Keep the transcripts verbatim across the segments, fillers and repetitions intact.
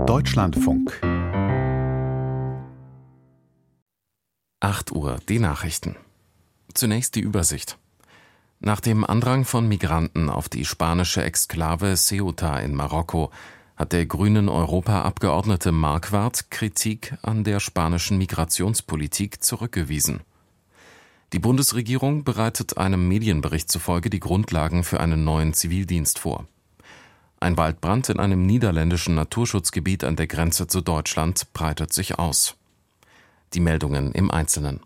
Deutschlandfunk. acht Uhr, die Nachrichten. Zunächst die Übersicht. Nach dem Andrang von Migranten auf die spanische Exklave Ceuta in Marokko hat der grünen Europaabgeordnete Marquardt Kritik an der spanischen Migrationspolitik zurückgewiesen. Die Bundesregierung bereitet einem Medienbericht zufolge die Grundlagen für einen neuen Zivildienst vor. Ein Waldbrand in einem niederländischen Naturschutzgebiet an der Grenze zu Deutschland breitet sich aus. Die Meldungen im Einzelnen.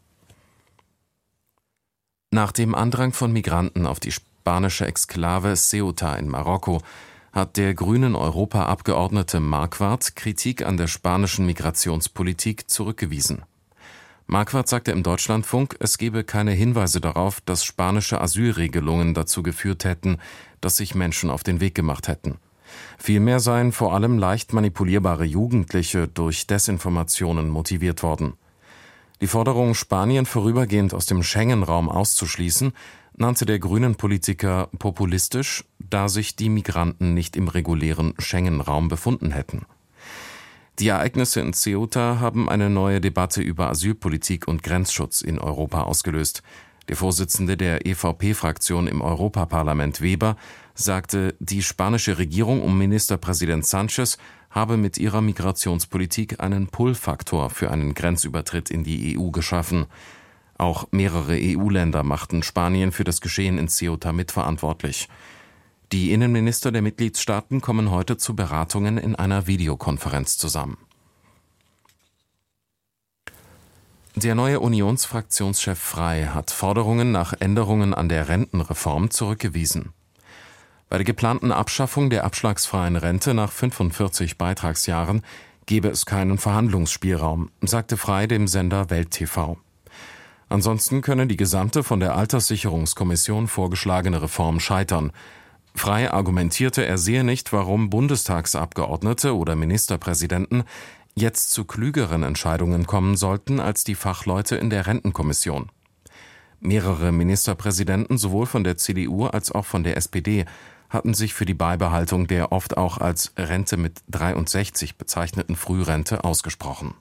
Nach dem Andrang von Migranten auf die spanische Exklave Ceuta in Marokko hat der grünen Europaabgeordnete Marquardt Kritik an der spanischen Migrationspolitik zurückgewiesen. Marquardt sagte im Deutschlandfunk, es gebe keine Hinweise darauf, dass spanische Asylregelungen dazu geführt hätten, dass sich Menschen auf den Weg gemacht hätten. Vielmehr seien vor allem leicht manipulierbare Jugendliche durch Desinformationen motiviert worden. Die Forderung, Spanien vorübergehend aus dem Schengen-Raum auszuschließen, nannte der grünen Politiker populistisch, da sich die Migranten nicht im regulären Schengen-Raum befunden hätten. Die Ereignisse in Ceuta haben eine neue Debatte über Asylpolitik und Grenzschutz in Europa ausgelöst. Der Vorsitzende der E V P-Fraktion im Europaparlament Weber sagte, die spanische Regierung um Ministerpräsident Sánchez habe mit ihrer Migrationspolitik einen Pull-Faktor für einen Grenzübertritt in die E U geschaffen. Auch mehrere E U-Länder machten Spanien für das Geschehen in Ceuta mitverantwortlich. Die Innenminister der Mitgliedstaaten kommen heute zu Beratungen in einer Videokonferenz zusammen. Der neue Unionsfraktionschef Frey hat Forderungen nach Änderungen an der Rentenreform zurückgewiesen. Bei der geplanten Abschaffung der abschlagsfreien Rente nach fünfundvierzig Beitragsjahren gebe es keinen Verhandlungsspielraum, sagte Frey dem Sender Welt T V. Ansonsten könne die gesamte von der Alterssicherungskommission vorgeschlagene Reform scheitern. Frey argumentierte, er sehe nicht, warum Bundestagsabgeordnete oder Ministerpräsidenten jetzt zu klügeren Entscheidungen kommen sollten als die Fachleute in der Rentenkommission. Mehrere Ministerpräsidenten sowohl von der C D U als auch von der S P D hatten sich für die Beibehaltung der oft auch als Rente mit dreiundsechzig bezeichneten Frührente ausgesprochen.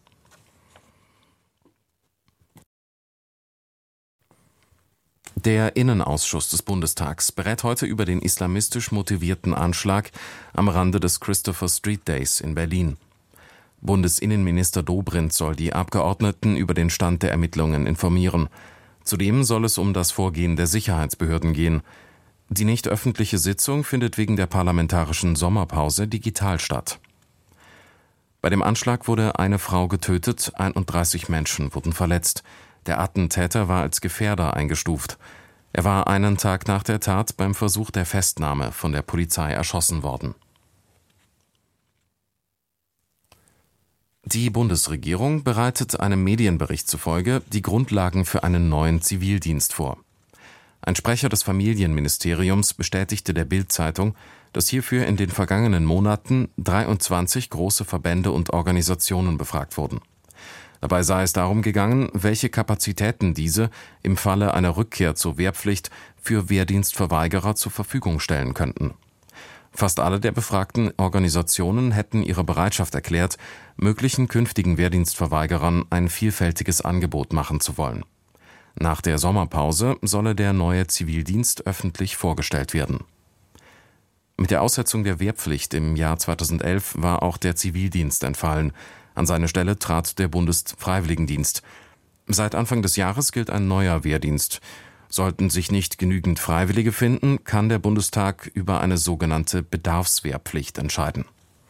Der Innenausschuss des Bundestags berät heute über den islamistisch motivierten Anschlag am Rande des Christopher Street Days in Berlin. Bundesinnenminister Dobrindt soll die Abgeordneten über den Stand der Ermittlungen informieren. Zudem soll es um das Vorgehen der Sicherheitsbehörden gehen. Die nicht öffentliche Sitzung findet wegen der parlamentarischen Sommerpause digital statt. Bei dem Anschlag wurde eine Frau getötet, einunddreißig Menschen wurden verletzt. Der Attentäter war als Gefährder eingestuft. Er war einen Tag nach der Tat beim Versuch der Festnahme von der Polizei erschossen worden. Die Bundesregierung bereitet einem Medienbericht zufolge die Grundlagen für einen neuen Zivildienst vor. Ein Sprecher des Familienministeriums bestätigte der Bild-Zeitung, dass hierfür in den vergangenen Monaten dreiundzwanzig große Verbände und Organisationen befragt wurden. Dabei sei es darum gegangen, welche Kapazitäten diese im Falle einer Rückkehr zur Wehrpflicht für Wehrdienstverweigerer zur Verfügung stellen könnten. Fast alle der befragten Organisationen hätten ihre Bereitschaft erklärt, möglichen künftigen Wehrdienstverweigerern ein vielfältiges Angebot machen zu wollen. Nach der Sommerpause solle der neue Zivildienst öffentlich vorgestellt werden. Mit der Aussetzung der Wehrpflicht im Jahr zweitausendelf war auch der Zivildienst entfallen. An seine Stelle trat der Bundesfreiwilligendienst. Seit Anfang des Jahres gilt ein neuer Wehrdienst. Sollten sich nicht genügend Freiwillige finden, kann der Bundestag über eine sogenannte Bedarfswehrpflicht entscheiden.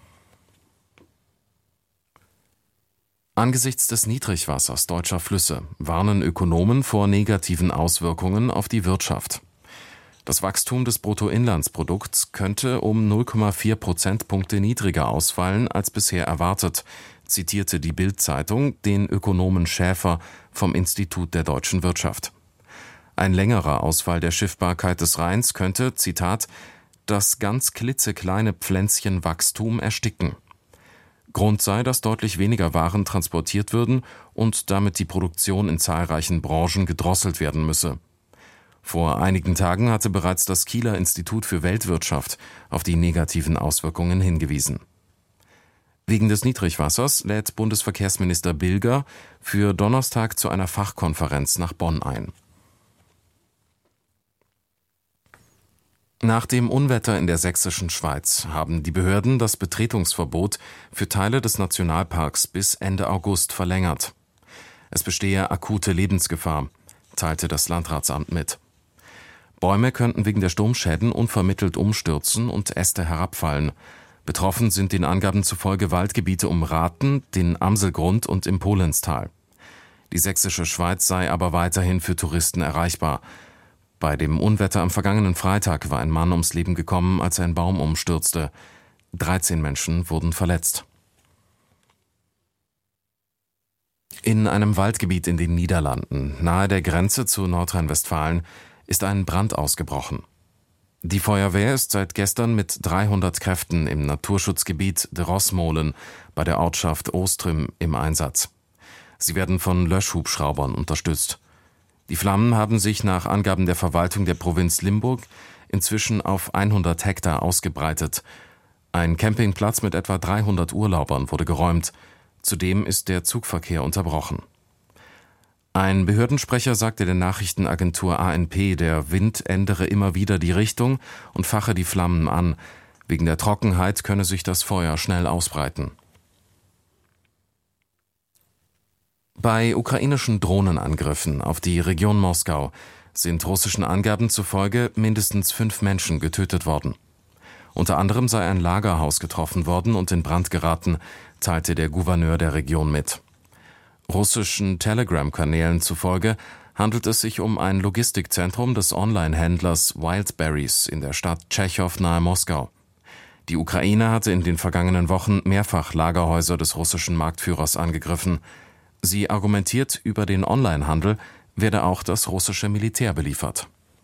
Angesichts des Niedrigwassers deutscher Flüsse warnen Ökonomen vor negativen Auswirkungen auf die Wirtschaft. Das Wachstum des Bruttoinlandsprodukts könnte um null Komma vier Prozentpunkte niedriger ausfallen als bisher erwartet, zitierte die Bild-Zeitung den Ökonomen Schäfer vom Institut der deutschen Wirtschaft. Ein längerer Ausfall der Schiffbarkeit des Rheins könnte, Zitat, das ganz klitzekleine Pflänzchen Wachstum ersticken. Grund sei, dass deutlich weniger Waren transportiert würden und damit die Produktion in zahlreichen Branchen gedrosselt werden müsse. Vor einigen Tagen hatte bereits das Kieler Institut für Weltwirtschaft auf die negativen Auswirkungen hingewiesen. Wegen des Niedrigwassers lädt Bundesverkehrsminister Bilger für Donnerstag zu einer Fachkonferenz nach Bonn ein. Nach dem Unwetter in der sächsischen Schweiz haben die Behörden das Betretungsverbot für Teile des Nationalparks bis Ende August verlängert. Es bestehe akute Lebensgefahr, teilte das Landratsamt mit. Bäume könnten wegen der Sturmschäden unvermittelt umstürzen und Äste herabfallen. Betroffen sind den Angaben zufolge Waldgebiete um Rathen, den Amselgrund und im Polenstal. Die sächsische Schweiz sei aber weiterhin für Touristen erreichbar. Bei dem Unwetter am vergangenen Freitag war ein Mann ums Leben gekommen, als ein Baum umstürzte. dreizehn Menschen wurden verletzt. In einem Waldgebiet in den Niederlanden, nahe der Grenze zu Nordrhein-Westfalen, ist ein Brand ausgebrochen. Die Feuerwehr ist seit gestern mit dreihundert Kräften im Naturschutzgebiet de Rossmolen bei der Ortschaft Ostrüm im Einsatz. Sie werden von Löschhubschraubern unterstützt. Die Flammen haben sich nach Angaben der Verwaltung der Provinz Limburg inzwischen auf hundert Hektar ausgebreitet. Ein Campingplatz mit etwa dreihundert Urlaubern wurde geräumt. Zudem ist der Zugverkehr unterbrochen. Ein Behördensprecher sagte der Nachrichtenagentur A N P, der Wind ändere immer wieder die Richtung und fache die Flammen an. Wegen der Trockenheit könne sich das Feuer schnell ausbreiten. Bei ukrainischen Drohnenangriffen auf die Region Moskau sind russischen Angaben zufolge mindestens fünf Menschen getötet worden. Unter anderem sei ein Lagerhaus getroffen worden und in Brand geraten, teilte der Gouverneur der Region mit. Russischen Telegram-Kanälen zufolge handelt es sich um ein Logistikzentrum des Online-Händlers Wildberries in der Stadt Tschechow nahe Moskau. Die Ukraine hatte in den vergangenen Wochen mehrfach Lagerhäuser des russischen Marktführers angegriffen. Sie argumentiert, über den Onlinehandel werde auch das russische Militär beliefert.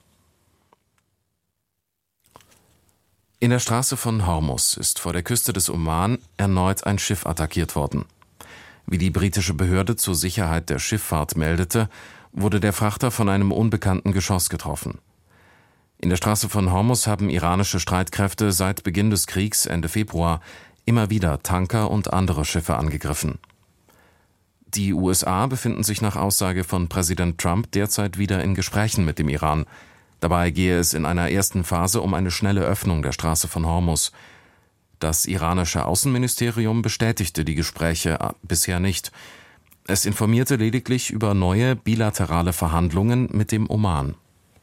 In der Straße von Hormuz ist vor der Küste des Oman erneut ein Schiff attackiert worden. Wie die britische Behörde zur Sicherheit der Schifffahrt meldete, wurde der Frachter von einem unbekannten Geschoss getroffen. In der Straße von Hormuz haben iranische Streitkräfte seit Beginn des Kriegs Ende Februar immer wieder Tanker und andere Schiffe angegriffen. Die U S A befinden sich nach Aussage von Präsident Trump derzeit wieder in Gesprächen mit dem Iran. Dabei gehe es in einer ersten Phase um eine schnelle Öffnung der Straße von Hormuz. Das iranische Außenministerium bestätigte die Gespräche bisher nicht. Es informierte lediglich über neue bilaterale Verhandlungen mit dem Oman.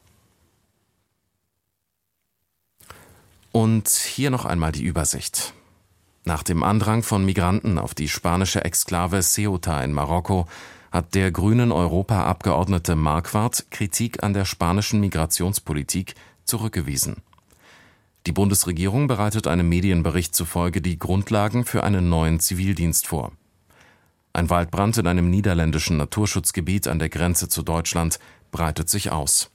Und hier noch einmal die Übersicht. Nach dem Andrang von Migranten auf die spanische Exklave Ceuta in Marokko hat der grünen Europaabgeordnete Marquardt Kritik an der spanischen Migrationspolitik zurückgewiesen. Die Bundesregierung bereitet einem Medienbericht zufolge die Grundlagen für einen neuen Zivildienst vor. Ein Waldbrand in einem niederländischen Naturschutzgebiet an der Grenze zu Deutschland breitet sich aus.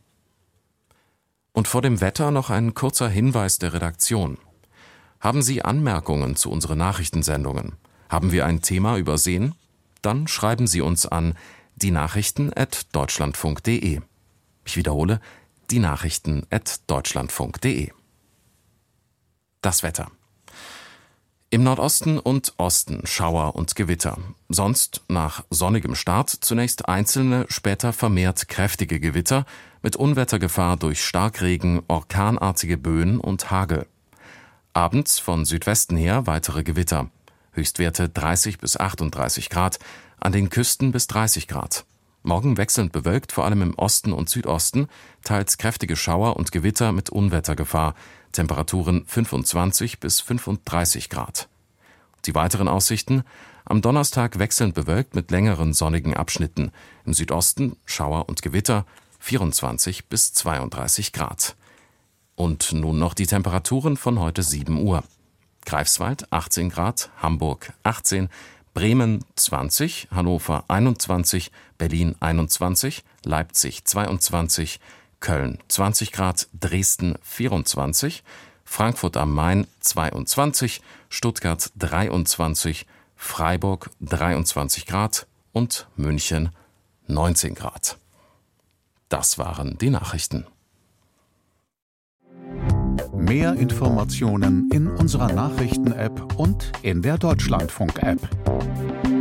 Und vor dem Wetter noch ein kurzer Hinweis der Redaktion. Haben Sie Anmerkungen zu unseren Nachrichtensendungen? Haben wir ein Thema übersehen? Dann schreiben Sie uns an dienachrichten at deutschlandfunk punkt de. Ich wiederhole, dienachrichten at deutschlandfunk punkt de. Das Wetter. Im Nordosten und Osten Schauer und Gewitter. Sonst nach sonnigem Start zunächst einzelne, später vermehrt kräftige Gewitter mit Unwettergefahr durch Starkregen, orkanartige Böen und Hagel. Abends von Südwesten her weitere Gewitter. Höchstwerte dreißig bis achtunddreißig Grad, an den Küsten bis dreißig Grad. Morgen wechselnd bewölkt, vor allem im Osten und Südosten, teils kräftige Schauer und Gewitter mit Unwettergefahr. Temperaturen fünfundzwanzig bis fünfunddreißig Grad. Die weiteren Aussichten: am Donnerstag wechselnd bewölkt mit längeren sonnigen Abschnitten. Im Südosten Schauer und Gewitter, vierundzwanzig bis zweiunddreißig Grad. Und nun noch die Temperaturen von heute sieben Uhr. Greifswald achtzehn Grad, Hamburg achtzehn, Bremen zwanzig, Hannover einundzwanzig, Berlin einundzwanzig, Leipzig zweiundzwanzig, Köln zwanzig Grad, Dresden vierundzwanzig, Frankfurt am Main zweiundzwanzig, Stuttgart dreiundzwanzig, Freiburg dreiundzwanzig Grad und München neunzehn Grad. Das waren die Nachrichten. Mehr Informationen in unserer Nachrichten-App und in der Deutschlandfunk-App.